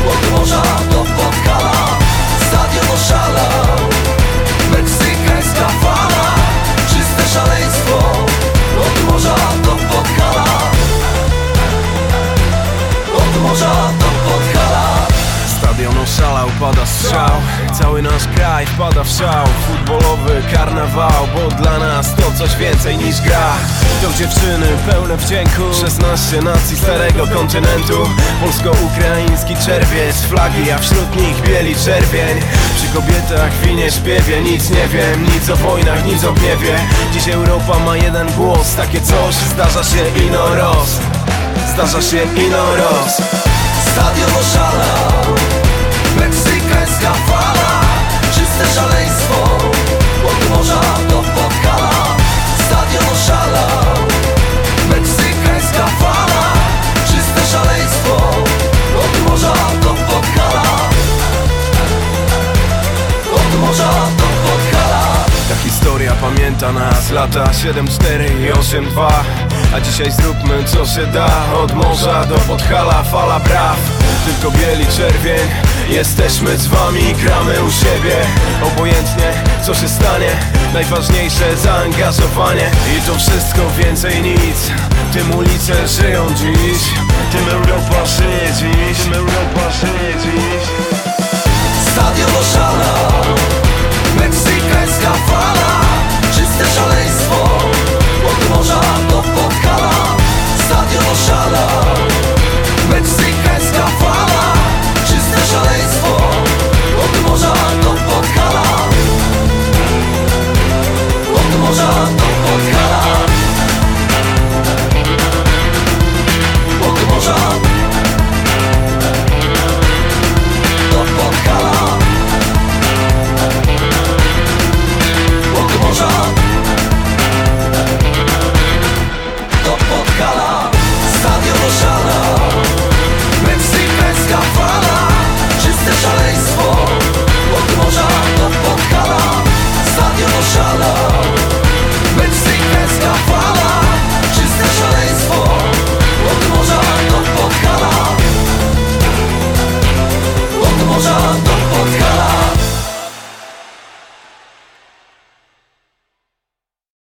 od morza do Podhala. Stadion oszalał, meksykańska fala, czyste szaleństwo od morza do Podhala. Od morza do Podhala. Stadion oszalał, pada strzał, cały nasz kraj wpada w szał. Futbolowy karnawał, bo dla nas to coś więcej niż gra. To dziewczyny pełne wdzięku, 16 nacji starego kontynentu. Polsko-ukraiński czerwiec, flagi, a wśród nich bieli czerwień. Przy kobietach winie śpiewie, nic nie wiem, nic o wojnach, nic o gniewie. Dziś Europa ma jeden głos, takie coś zdarza się ino roz. Zdarza się ino roz. Stadion oszalał, meksykańska fala, czyste szaleństwo od morza do Podhala. Stadion oszalał, meksykańska fala, czyste szaleństwo od morza do Podhala. Od morza do Podhala. Ta historia pamięta nas, lata 7-4 i 8-2. A dzisiaj zróbmy co się da, od morza do Podhala, fala braw. Tylko bieli czerwień, jesteśmy z wami, gramy u siebie. Obojętnie co się stanie, najważniejsze zaangażowanie. I to wszystko więcej nic, tym ulice żyją dziś. Tym Europa żyje dziś, tym Europa żyje dziś. Stadion oszalał, meksykańska fala, czyste szaleństwo od morza do Podhala. Stadion oszalał, meksykańska fala, czyste szaleństwo od morza do Podhala. Od morza do Podhala. Od morza do Podhala. Od morza do Podhala. Stadion oszalał, meksykańska fala, czyste szaleństwo